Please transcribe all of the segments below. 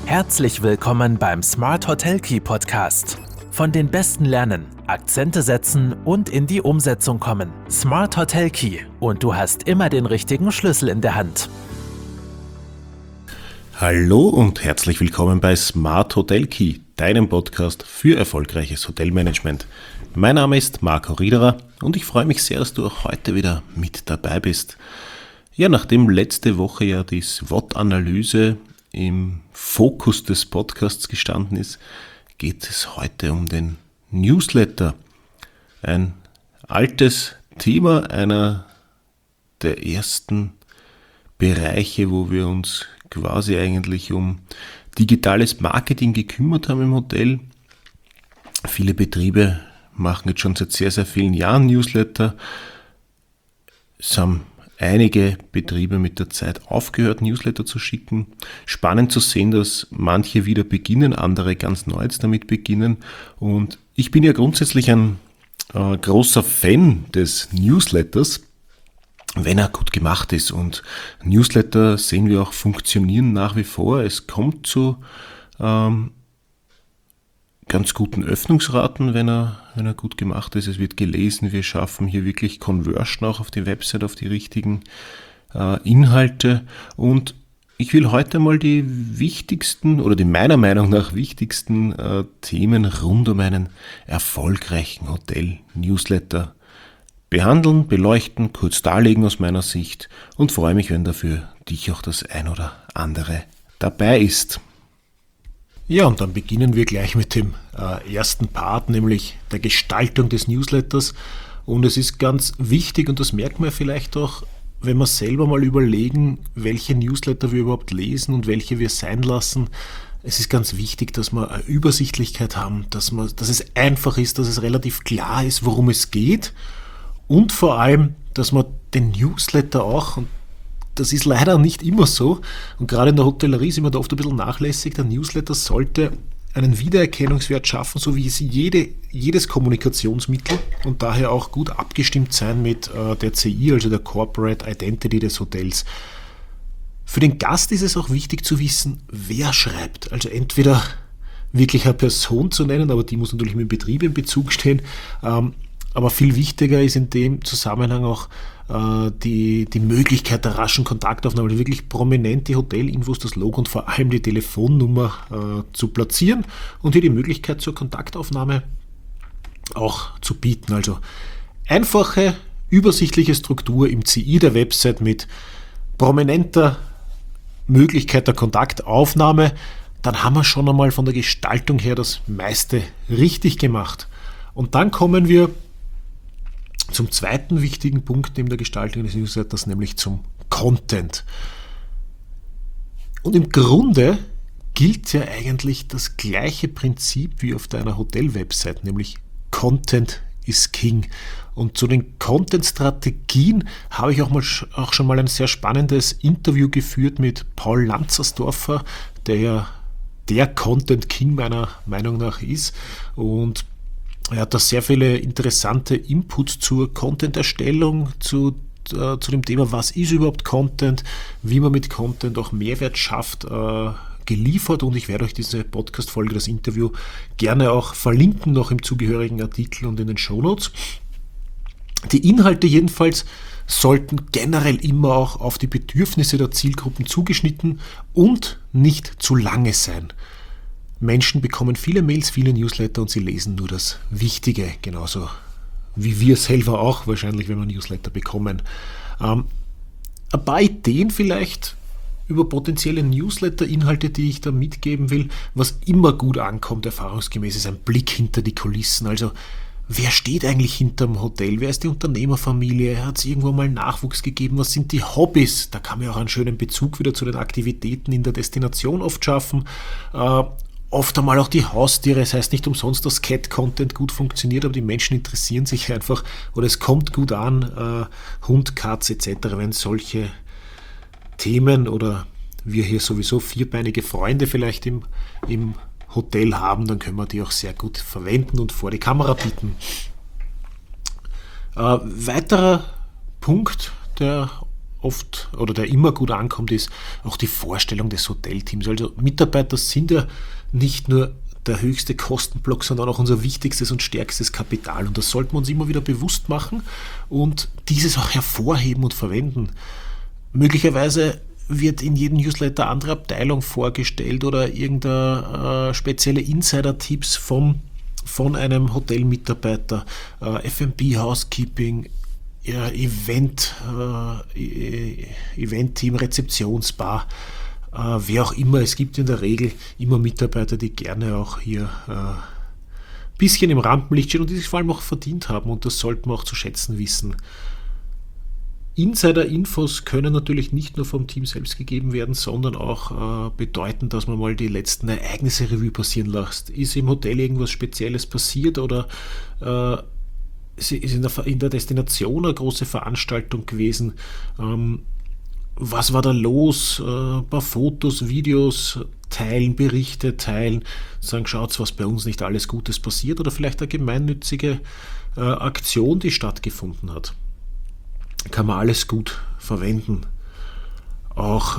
Herzlich willkommen beim Smart Hotel Key Podcast. Von den Besten lernen, Akzente setzen und in die Umsetzung kommen. Smart Hotel Key und du hast immer den richtigen Schlüssel in der Hand. Hallo und herzlich willkommen bei Smart Hotel Key, deinem Podcast für erfolgreiches Hotelmanagement. Mein Name ist Marco Riederer und ich freue mich sehr, dass du auch heute wieder mit dabei bist. Ja, nachdem letzte Woche ja die SWOT-Analyse im Fokus des Podcasts gestanden ist, geht es heute um den Newsletter. Ein altes Thema, einer der ersten Bereiche, wo wir uns quasi eigentlich um digitales Marketing gekümmert haben im Hotel. Viele Betriebe machen jetzt schon seit sehr, sehr vielen Jahren Newsletter. Es haben einige Betriebe mit der Zeit aufgehört, Newsletter zu schicken. Spannend zu sehen, dass manche wieder beginnen, andere ganz neu jetzt damit beginnen. Und ich bin ja grundsätzlich ein großer Fan des Newsletters, wenn er gut gemacht ist. Und Newsletter sehen wir auch funktionieren nach wie vor. Es kommt zu ganz guten Öffnungsraten, wenn er gut gemacht ist. Es wird gelesen, wir schaffen hier wirklich Conversion auch auf die Website, auf die richtigen Inhalte. Und ich will heute mal die wichtigsten oder die meiner Meinung nach wichtigsten Themen rund um einen erfolgreichen Hotel-Newsletter behandeln, beleuchten, kurz darlegen aus meiner Sicht und freue mich, wenn dafür dich auch das ein oder andere dabei ist. Ja, und dann beginnen wir gleich mit dem ersten Part, nämlich der Gestaltung des Newsletters. Und es ist ganz wichtig, und das merkt man vielleicht auch, wenn wir selber mal überlegen, welche Newsletter wir überhaupt lesen und welche wir sein lassen. Es ist ganz wichtig, dass wir eine Übersichtlichkeit haben, dass es einfach ist, dass es relativ klar ist, worum es geht. Und vor allem, dass man den Newsletter auch, und das ist leider nicht immer so, und gerade in der Hotellerie sind wir da oft ein bisschen nachlässig, der Newsletter sollte einen Wiedererkennungswert schaffen, so wie es jedes Kommunikationsmittel, und daher auch gut abgestimmt sein mit der CI, also der Corporate Identity des Hotels. Für den Gast ist es auch wichtig zu wissen, wer schreibt. Also entweder wirklich eine Person zu nennen, aber die muss natürlich mit dem Betrieb in Bezug stehen, aber viel wichtiger ist in dem Zusammenhang auch die Möglichkeit der raschen Kontaktaufnahme, also wirklich prominent die Hotelinfos, das Logo und vor allem die Telefonnummer zu platzieren und hier die Möglichkeit zur Kontaktaufnahme auch zu bieten. Also einfache, übersichtliche Struktur im CI der Website mit prominenter Möglichkeit der Kontaktaufnahme, dann haben wir schon einmal von der Gestaltung her das meiste richtig gemacht. Und dann kommen wir zum zweiten wichtigen Punkt neben der Gestaltung des Newsletters, nämlich zum Content. Und im Grunde gilt ja eigentlich das gleiche Prinzip wie auf deiner Hotel-Website, nämlich Content is King. Und zu den Content-Strategien habe ich auch schon mal ein sehr spannendes Interview geführt mit Paul Lanzersdorfer, der ja der Content King meiner Meinung nach ist. Und er hat da sehr viele interessante Inputs zur Content-Erstellung, zu dem Thema, was ist überhaupt Content, wie man mit Content auch Mehrwert schafft, geliefert. Und ich werde euch diese Podcast-Folge, das Interview, gerne auch verlinken, noch im zugehörigen Artikel und in den Shownotes. Die Inhalte jedenfalls sollten generell immer auch auf die Bedürfnisse der Zielgruppen zugeschnitten und nicht zu lange sein. Menschen bekommen viele Mails, viele Newsletter und sie lesen nur das Wichtige, genauso wie wir selber auch wahrscheinlich, wenn wir Newsletter bekommen. Ein paar Ideen vielleicht über potenzielle Newsletter-Inhalte, die ich da mitgeben will. Was immer gut ankommt, erfahrungsgemäß, ist ein Blick hinter die Kulissen. Also wer steht eigentlich hinterm Hotel? Wer ist die Unternehmerfamilie? Hat es irgendwo mal Nachwuchs gegeben? Was sind die Hobbys? Da kann man auch einen schönen Bezug wieder zu den Aktivitäten in der Destination oft schaffen. Oft einmal auch die Haustiere, das heißt nicht umsonst, dass Cat-Content gut funktioniert, aber die Menschen interessieren sich einfach oder es kommt gut an, Hund, Katz etc., wenn solche Themen oder wir hier sowieso vierbeinige Freunde vielleicht im Hotel haben, dann können wir die auch sehr gut verwenden und vor die Kamera bieten. Weiterer Punkt, der oft oder der immer gut ankommt, ist auch die Vorstellung des Hotelteams. Also Mitarbeiter sind ja nicht nur der höchste Kostenblock, sondern auch unser wichtigstes und stärkstes Kapital. Und das sollten wir uns immer wieder bewusst machen und dieses auch hervorheben und verwenden. Möglicherweise wird in jedem Newsletter andere Abteilung vorgestellt oder irgendeine spezielle Insider-Tipps von einem Hotelmitarbeiter, F&B, Housekeeping, Event-Team, Rezeptionsbar, wer auch immer. Es gibt in der Regel immer Mitarbeiter, die gerne auch hier ein bisschen im Rampenlicht stehen und die sich vor allem auch verdient haben, und das sollten wir auch zu schätzen wissen. Insider-Infos können natürlich nicht nur vom Team selbst gegeben werden, sondern auch bedeuten, dass man mal die letzten Ereignisse Revue passieren lässt. Ist im Hotel irgendwas Spezielles passiert oder ist in der Destination eine große Veranstaltung gewesen? Was war da los? Ein paar Fotos, Videos teilen, Berichte teilen, sagen, schaut, was bei uns nicht alles Gutes passiert, oder vielleicht eine gemeinnützige Aktion, die stattgefunden hat. Kann man alles gut verwenden. Auch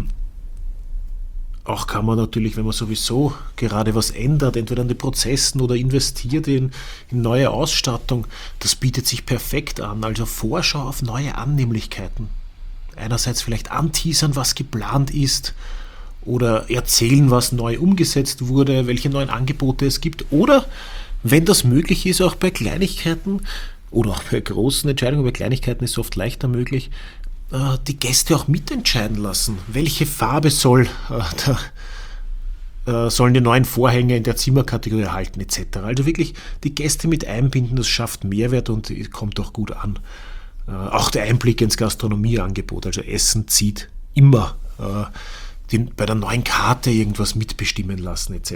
kann man natürlich, wenn man sowieso gerade was ändert, entweder an den Prozessen oder investiert in neue Ausstattung, das bietet sich perfekt an. Also Vorschau auf neue Annehmlichkeiten. Einerseits vielleicht anteasern, was geplant ist, oder erzählen, was neu umgesetzt wurde, welche neuen Angebote es gibt, oder, wenn das möglich ist, auch bei Kleinigkeiten oder auch bei großen Entscheidungen, bei Kleinigkeiten ist es oft leichter möglich, die Gäste auch mitentscheiden lassen. Welche Farbe sollen die neuen Vorhänge in der Zimmerkategorie erhalten, etc. Also wirklich die Gäste mit einbinden, das schafft Mehrwert und kommt auch gut an. Auch der Einblick ins Gastronomieangebot, also Essen zieht immer. Bei der neuen Karte irgendwas mitbestimmen lassen, etc.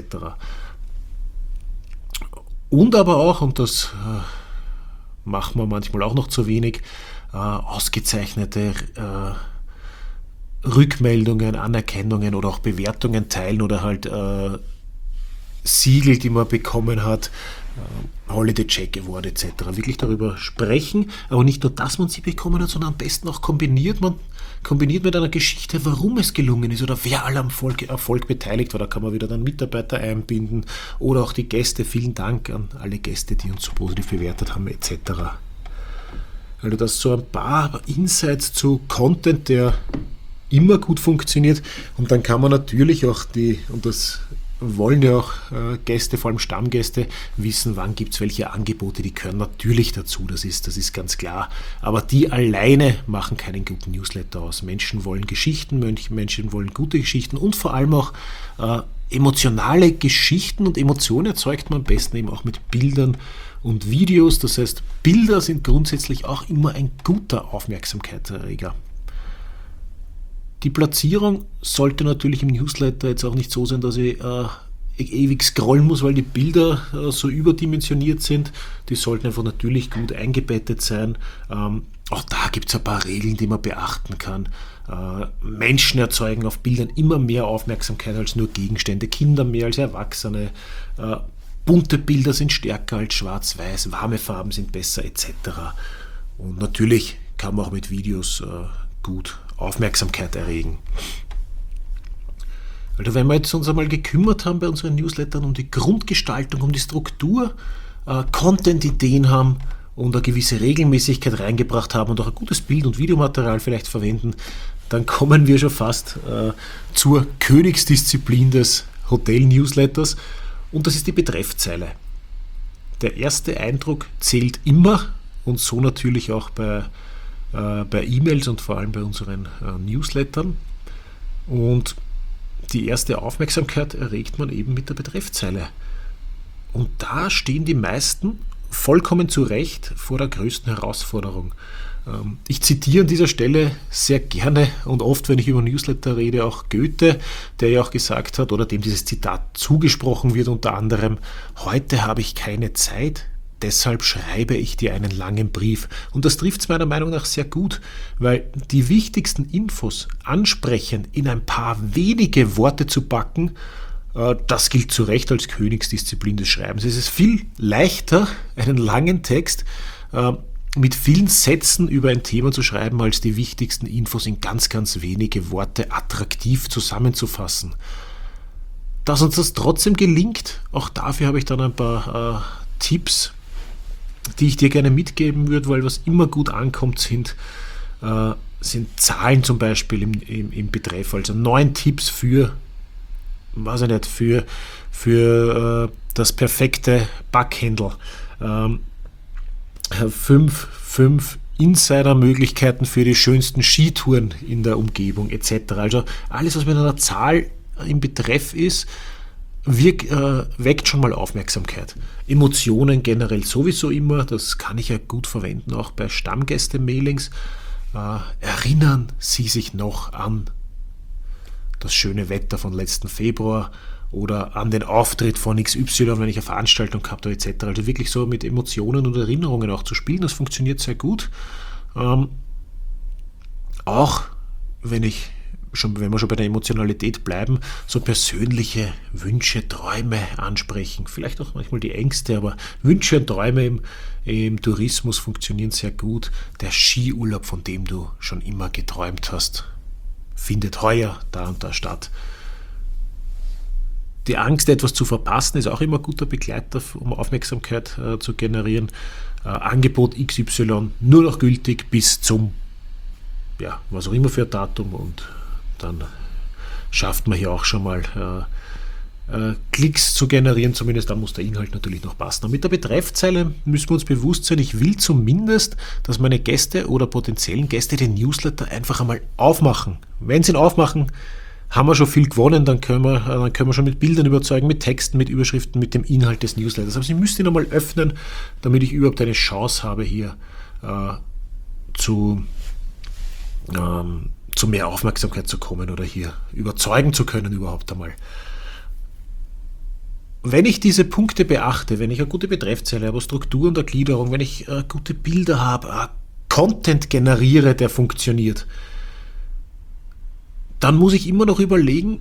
Und aber auch, und das machen wir manchmal auch noch zu wenig, ausgezeichnete Rückmeldungen, Anerkennungen oder auch Bewertungen teilen oder halt Siegel, die man bekommen hat, Holiday Check Award etc. Wirklich darüber sprechen, aber nicht nur, dass man sie bekommen hat, sondern am besten auch kombiniert mit einer Geschichte, warum es gelungen ist oder wer alle am Erfolg beteiligt war. Da kann man wieder dann Mitarbeiter einbinden oder auch die Gäste. Vielen Dank an alle Gäste, die uns so positiv bewertet haben etc. Also das so ein paar Insights zu Content, der immer gut funktioniert, und dann kann man natürlich auch und das wollen ja auch Gäste, vor allem Stammgäste, wissen, wann gibt es welche Angebote, die gehören natürlich dazu, das ist ganz klar. Aber die alleine machen keinen guten Newsletter aus. Menschen wollen Geschichten, Menschen wollen gute Geschichten und vor allem auch emotionale Geschichten, und Emotionen erzeugt man am besten eben auch mit Bildern und Videos. Das heißt, Bilder sind grundsätzlich auch immer ein guter Aufmerksamkeitserreger. Die Platzierung sollte natürlich im Newsletter jetzt auch nicht so sein, dass ich ewig scrollen muss, weil die Bilder so überdimensioniert sind. Die sollten einfach natürlich gut eingebettet sein. Auch da gibt es ein paar Regeln, die man beachten kann. Menschen erzeugen auf Bildern immer mehr Aufmerksamkeit als nur Gegenstände, Kinder mehr als Erwachsene. Bunte Bilder sind stärker als schwarz-weiß, warme Farben sind besser etc. Und natürlich kann man auch mit Videos gut Aufmerksamkeit erregen. Also wenn wir jetzt uns einmal gekümmert haben bei unseren Newslettern um die Grundgestaltung, um die Struktur, Content-Ideen haben und eine gewisse Regelmäßigkeit reingebracht haben und auch ein gutes Bild- und Videomaterial vielleicht verwenden, dann kommen wir schon fast zur Königsdisziplin des Hotel-Newsletters, und das ist die Betreffzeile. Der erste Eindruck zählt immer, und so natürlich auch bei E-Mails und vor allem bei unseren Newslettern. Und die erste Aufmerksamkeit erregt man eben mit der Betreffzeile. Und da stehen die meisten vollkommen zu Recht vor der größten Herausforderung. Ich zitiere an dieser Stelle sehr gerne und oft, wenn ich über Newsletter rede, auch Goethe, der ja auch gesagt hat, oder dem dieses Zitat zugesprochen wird unter anderem: Heute habe ich keine Zeit, deshalb schreibe ich dir einen langen Brief. Und das trifft es meiner Meinung nach sehr gut, weil die wichtigsten Infos ansprechend in ein paar wenige Worte zu packen, das gilt zu Recht als Königsdisziplin des Schreibens. Es ist viel leichter, einen langen Text mit vielen Sätzen über ein Thema zu schreiben, als die wichtigsten Infos in ganz, ganz wenige Worte attraktiv zusammenzufassen. Dass uns das trotzdem gelingt, auch dafür habe ich dann ein paar Tipps, die ich dir gerne mitgeben würde, weil was immer gut ankommt, sind Zahlen zum Beispiel im Betreff. Also 9 Tipps für das perfekte Backhandle. 5 Insider-Möglichkeiten für die schönsten Skitouren in der Umgebung etc. Also alles, was mit einer Zahl im Betreff ist, weckt schon mal Aufmerksamkeit. Emotionen generell sowieso immer, das kann ich ja gut verwenden, auch bei Stammgäste-Mailings. Erinnern Sie sich noch an das schöne Wetter von letzten Februar oder an den Auftritt von XY, wenn ich eine Veranstaltung gehabt habe etc. Also wirklich so mit Emotionen und Erinnerungen auch zu spielen, das funktioniert sehr gut. Auch wenn wir schon bei der Emotionalität bleiben, so persönliche Wünsche, Träume ansprechen. Vielleicht auch manchmal die Ängste, aber Wünsche und Träume im Tourismus funktionieren sehr gut. Der Skiurlaub, von dem du schon immer geträumt hast, findet heuer da und da statt. Die Angst, etwas zu verpassen, ist auch immer ein guter Begleiter, um Aufmerksamkeit zu generieren. Angebot XY nur noch gültig bis zum, was auch immer für ein Datum, und dann schafft man hier auch schon mal Klicks zu generieren, zumindest dann muss der Inhalt natürlich noch passen. Und mit der Betreffzeile müssen wir uns bewusst sein, ich will zumindest, dass meine Gäste oder potenziellen Gäste den Newsletter einfach einmal aufmachen. Wenn sie ihn aufmachen, haben wir schon viel gewonnen, dann können wir schon mit Bildern überzeugen, mit Texten, mit Überschriften, mit dem Inhalt des Newsletters. Aber Sie müssen ihn einmal öffnen, damit ich überhaupt eine Chance habe, hier zu mehr Aufmerksamkeit zu kommen oder hier überzeugen zu können überhaupt einmal. Wenn ich diese Punkte beachte, wenn ich eine gute Betreffzeile habe, Struktur und Ergliederung, wenn ich gute Bilder habe, Content generiere, der funktioniert, dann muss ich immer noch überlegen,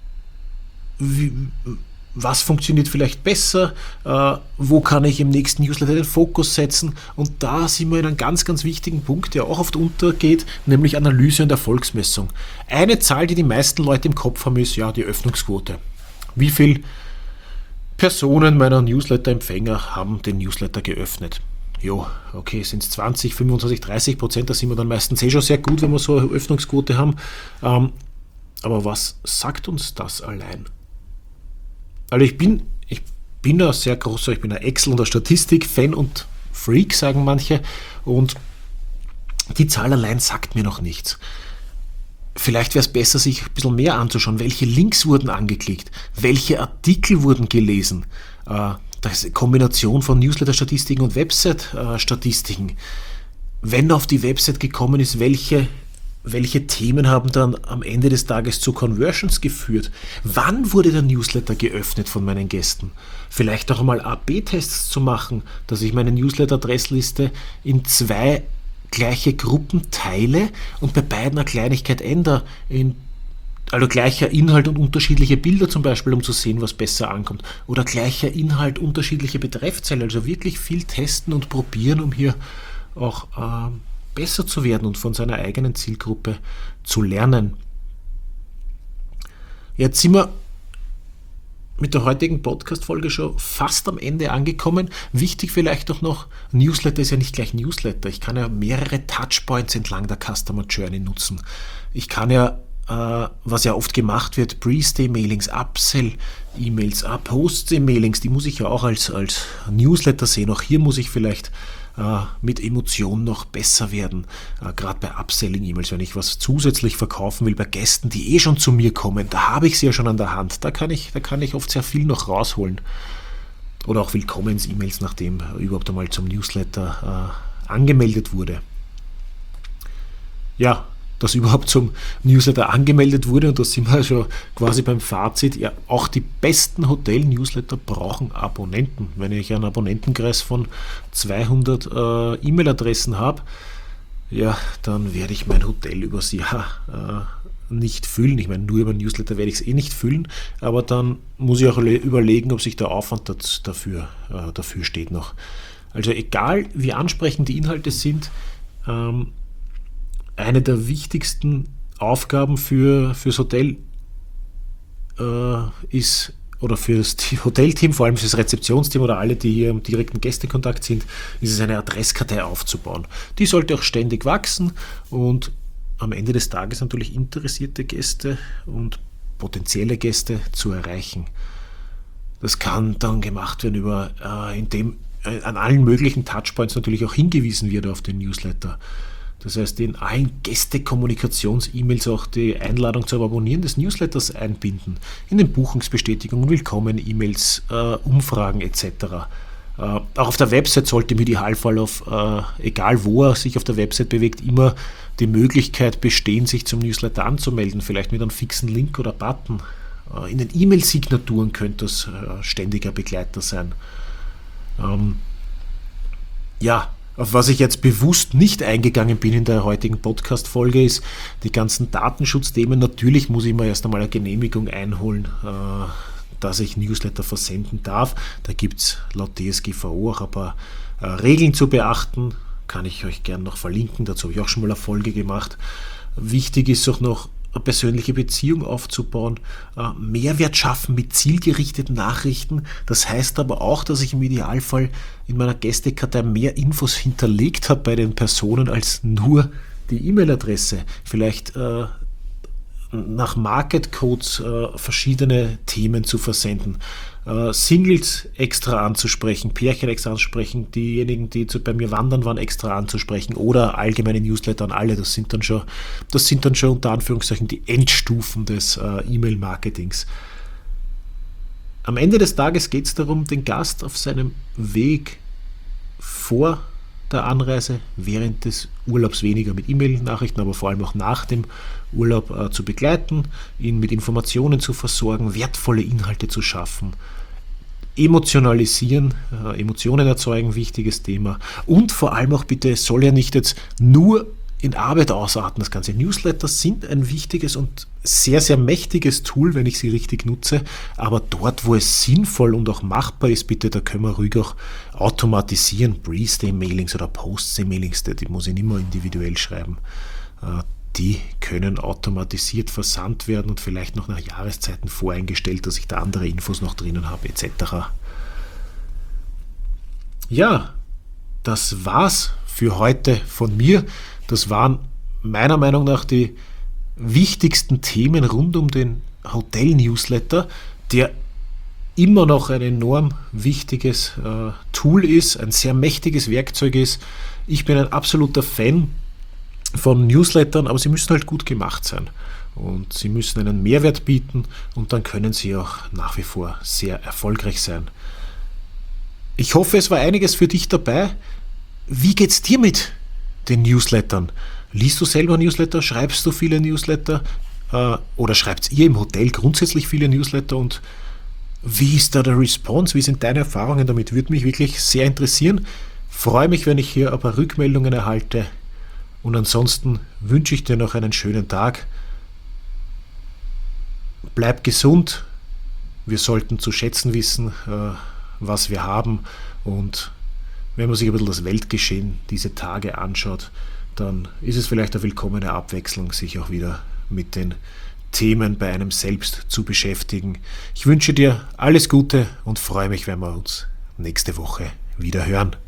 was funktioniert vielleicht besser, wo kann ich im nächsten Newsletter den Fokus setzen, und da sind wir in einem ganz, ganz wichtigen Punkt, der auch oft untergeht, nämlich Analyse und Erfolgsmessung. Eine Zahl, die die meisten Leute im Kopf haben, ist die Öffnungsquote. Wie viele Personen meiner Newsletter-Empfänger haben den Newsletter geöffnet? Sind es 20, 25, 30%, da sind wir dann meistens schon sehr gut, wenn wir so eine Öffnungsquote haben. Aber was sagt uns das allein? Also ich bin ein sehr großer, ich bin ein Excel- und ein Statistik-Fan und Freak, sagen manche, und die Zahl allein sagt mir noch nichts. Vielleicht wäre es besser, sich ein bisschen mehr anzuschauen, welche Links wurden angeklickt, welche Artikel wurden gelesen, das ist eine Kombination von Newsletter-Statistiken und Website-Statistiken. Wenn auf die Website gekommen ist, welche Themen haben dann am Ende des Tages zu Conversions geführt? Wann wurde der Newsletter geöffnet von meinen Gästen? Vielleicht auch einmal A/B-Tests zu machen, dass ich meine Newsletter-Adressliste in 2 gleiche Gruppen teile und bei beiden eine Kleinigkeit ändere, also gleicher Inhalt und unterschiedliche Bilder zum Beispiel, um zu sehen, was besser ankommt. Oder gleicher Inhalt, unterschiedliche Betreffzeilen. Also wirklich viel testen und probieren, um hier auch besser zu werden und von seiner eigenen Zielgruppe zu lernen. Jetzt sind wir mit der heutigen Podcast-Folge schon fast am Ende angekommen. Wichtig vielleicht auch noch, Newsletter ist ja nicht gleich Newsletter. Ich kann ja mehrere Touchpoints entlang der Customer Journey nutzen. Ich kann ja, was ja oft gemacht wird, Pre-Stay-Mailings, Upsell-E-Mails, Post-Stay-Mailings, die muss ich ja auch als Newsletter sehen. Auch hier muss ich vielleicht mit Emotionen noch besser werden. Gerade bei Upselling-E-Mails, wenn ich was zusätzlich verkaufen will bei Gästen, die schon zu mir kommen, da habe ich sie ja schon an der Hand. Da kann ich oft sehr viel noch rausholen. Oder auch Willkommens-E-Mails, nachdem überhaupt einmal zum Newsletter angemeldet wurde. Ja, dass überhaupt zum Newsletter angemeldet wurde, und da sind wir schon quasi beim Fazit, ja, auch die besten Hotel-Newsletter brauchen Abonnenten. Wenn ich einen Abonnentenkreis von 200 E-Mail-Adressen habe, ja, dann werde ich mein Hotel übers Jahr nicht füllen. Ich meine, nur über Newsletter werde ich es nicht füllen, aber dann muss ich auch überlegen, ob sich der Aufwand dafür steht noch. Also egal wie ansprechend die Inhalte sind, eine der wichtigsten Aufgaben fürs Hotel ist, oder fürs Hotelteam, vor allem fürs Rezeptionsteam oder alle, die hier im direkten Gästekontakt sind, ist es, eine Adresskartei aufzubauen. Die sollte auch ständig wachsen und am Ende des Tages natürlich interessierte Gäste und potenzielle Gäste zu erreichen. Das kann dann gemacht werden indem an allen möglichen Touchpoints natürlich auch hingewiesen wird auf den Newsletter. Das heißt, in allen Gäste-Kommunikations-E-Mails auch die Einladung zum Abonnieren des Newsletters einbinden. In den Buchungsbestätigungen, Willkommen-E-Mails, Umfragen etc. Auch auf der Website sollte im Idealfall egal wo er sich auf der Website bewegt, immer die Möglichkeit bestehen, sich zum Newsletter anzumelden, vielleicht mit einem fixen Link oder Button. In den E-Mail-Signaturen könnte das ständiger Begleiter sein. Auf was ich jetzt bewusst nicht eingegangen bin in der heutigen Podcast-Folge, ist die ganzen Datenschutzthemen. Natürlich muss ich mir erst einmal eine Genehmigung einholen, dass ich Newsletter versenden darf. Da gibt es laut DSGVO auch ein paar Regeln zu beachten. Kann ich euch gerne noch verlinken. Dazu habe ich auch schon mal eine Folge gemacht. Wichtig ist auch noch, eine persönliche Beziehung aufzubauen, Mehrwert schaffen mit zielgerichteten Nachrichten. Das heißt aber auch, dass ich im Idealfall in meiner Gästekartei mehr Infos hinterlegt habe bei den Personen als nur die E-Mail-Adresse. Vielleicht nach Market Codes verschiedene Themen zu versenden, Singles extra anzusprechen, Pärchen extra anzusprechen, diejenigen, die bei mir wandern waren, extra anzusprechen oder allgemeine Newsletter an alle. Das sind dann schon unter Anführungszeichen die Endstufen des E-Mail-Marketings. Am Ende des Tages geht es darum, den Gast auf seinem Weg vor der Anreise, während des Urlaubs weniger mit E-Mail-Nachrichten, aber vor allem auch nach dem Urlaub zu begleiten, ihn mit Informationen zu versorgen, wertvolle Inhalte zu schaffen, emotionalisieren, Emotionen erzeugen, wichtiges Thema. Und vor allem auch bitte, es soll ja nicht jetzt nur in Arbeit ausarten. Das ganze Newsletter sind ein wichtiges und sehr, sehr mächtiges Tool, wenn ich sie richtig nutze. Aber dort, wo es sinnvoll und auch machbar ist, bitte, da können wir ruhig auch automatisieren. Pre-Stay-Mailings oder Post-Stay-Mailings, die muss ich nicht mehr individuell schreiben. Die können automatisiert versandt werden und vielleicht noch nach Jahreszeiten voreingestellt, dass ich da andere Infos noch drinnen habe, etc. Ja, das war's für heute von mir. Das waren meiner Meinung nach die wichtigsten Themen rund um den Hotel-Newsletter, der immer noch ein enorm wichtiges Tool ist, ein sehr mächtiges Werkzeug ist. Ich bin ein absoluter Fan von Newslettern, aber sie müssen halt gut gemacht sein und sie müssen einen Mehrwert bieten und dann können sie auch nach wie vor sehr erfolgreich sein. Ich hoffe, es war einiges für dich dabei. Wie geht's dir mit den Newslettern? Liest du selber Newsletter? Schreibst du viele Newsletter? Oder schreibt ihr im Hotel grundsätzlich viele Newsletter? Und wie ist da der Response? Wie sind deine Erfahrungen damit? Würde mich wirklich sehr interessieren. Freue mich, wenn ich hier ein paar Rückmeldungen erhalte. Und ansonsten wünsche ich dir noch einen schönen Tag. Bleib gesund. Wir sollten zu schätzen wissen, was wir haben. Und wenn man sich ein bisschen das Weltgeschehen diese Tage anschaut, dann ist es vielleicht eine willkommene Abwechslung, sich auch wieder mit den Themen bei einem selbst zu beschäftigen. Ich wünsche dir alles Gute und freue mich, wenn wir uns nächste Woche wieder hören.